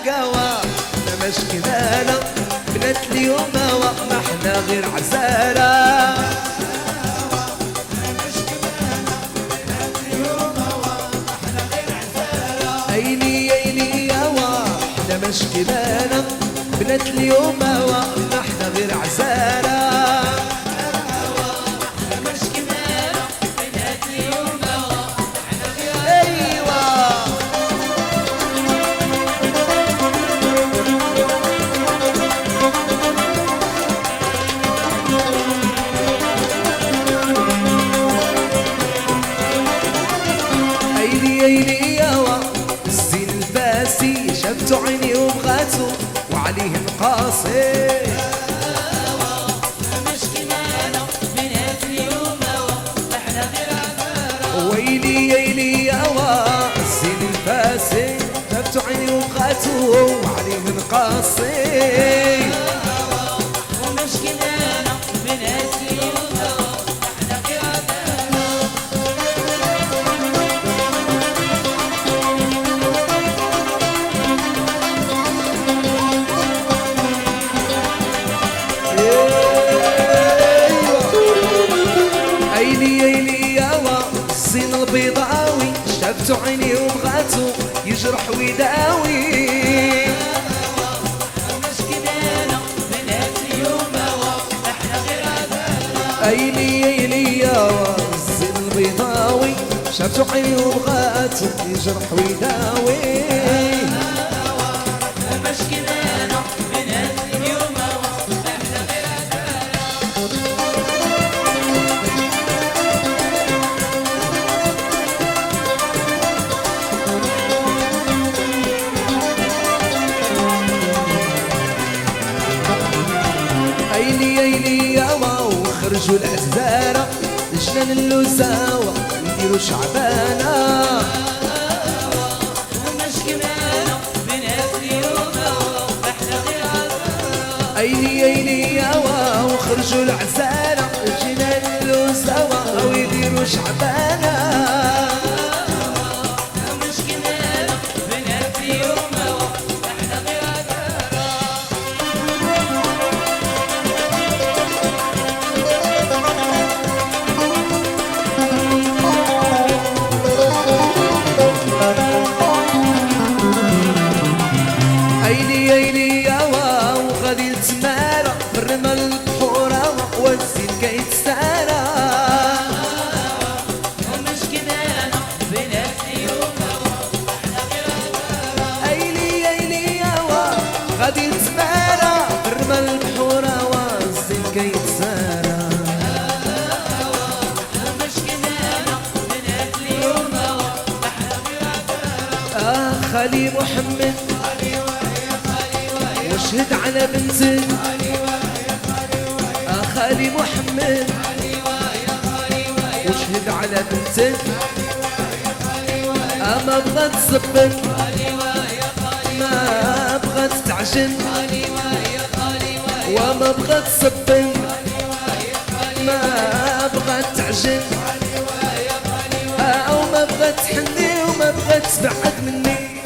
قوا ما مشكلة بنات اليوم ما احنا غير عزالة. ايلي ايلي يوا احنا مشكلة بنات اليوم ما احنا غير عزالة. شفتو عيني وبغاتو وعليه مقاصي. ويلي يلي يوا الزين الفاسي شفتو عيني وبغاتو وعليه مقاصي. البيضاوي شفتو عيني وبغاتو يجرح ويداوي. ايلي ايلي يا الزين البيضاوي شفتو عيني وبغاتو يجرح ويداوي. خرجوا العزارة جنان اللوزاوة يديروا شعبانة. ايلي ايلي ياوا وخرجوا العزارة جنان اللوزاوة ويديروا شعبانة. غادي تمارا برمى البحورة والزين كيتسارى. خالي محمد واشهد على بنتك. خالي محمد واشهد على بنتك. ما بغات تسبك ما بغات تعجن وما بغات تسبن ما بغات تعجن او ما بغات تحني وما بغات تبعد مني.